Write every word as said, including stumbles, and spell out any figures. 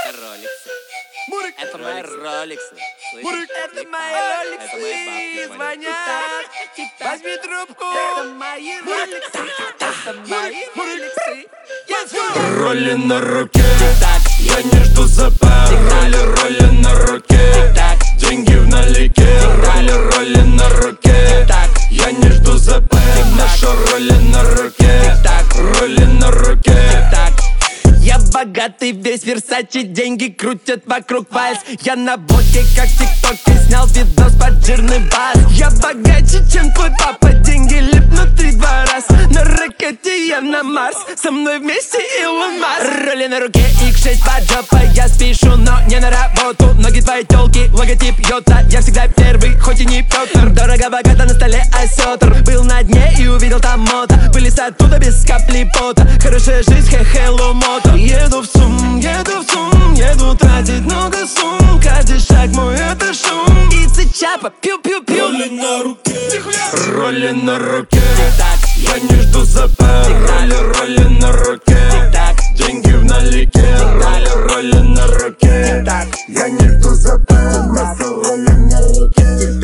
роликсы. Мурик, Это мои роликсы. Мурик, Это мои роликсы звонят. Возьми трубку. Это мои роликсы. Это мои роликсы. Роли на руке, я не жду ЗП. Роли, роли на руке, деньги в налике. Роли, роли на руке, я не жду ЗП. Наша роли на руке, роли на руке. Я богатый, весь Версачи, деньги крутят вокруг вальс. Я на блоке, как в ТикТоке, снял видос под жирный бас. Я богаче, чем твой папа, деньги липнут три-два раз. На ракете я на Марс, со мной вместе Илон Маск. Роли на руке, икс шесть под жопой, я спешу, но не на работу. Ноги твоей тёлки, логотип Йота, я всегда первый, хоть и не Пётр. Дорого-богато на столе осётр, был на дне и увидел там мото. Вылез оттуда без капли пота, хорошая жизнь, хе-хе, ломото. Еду в ЦУМ, еду в ЦУМ, еду тратить много сумм. Каждый шаг мой это шум. Ицы Чапа, пью-пью-пью. Роли на руке, роли на руке, я не жду ЗП. Роли, роли на руке, деньги в налике. Роли, роли на руке, я не жду ЗП. Роли на руке.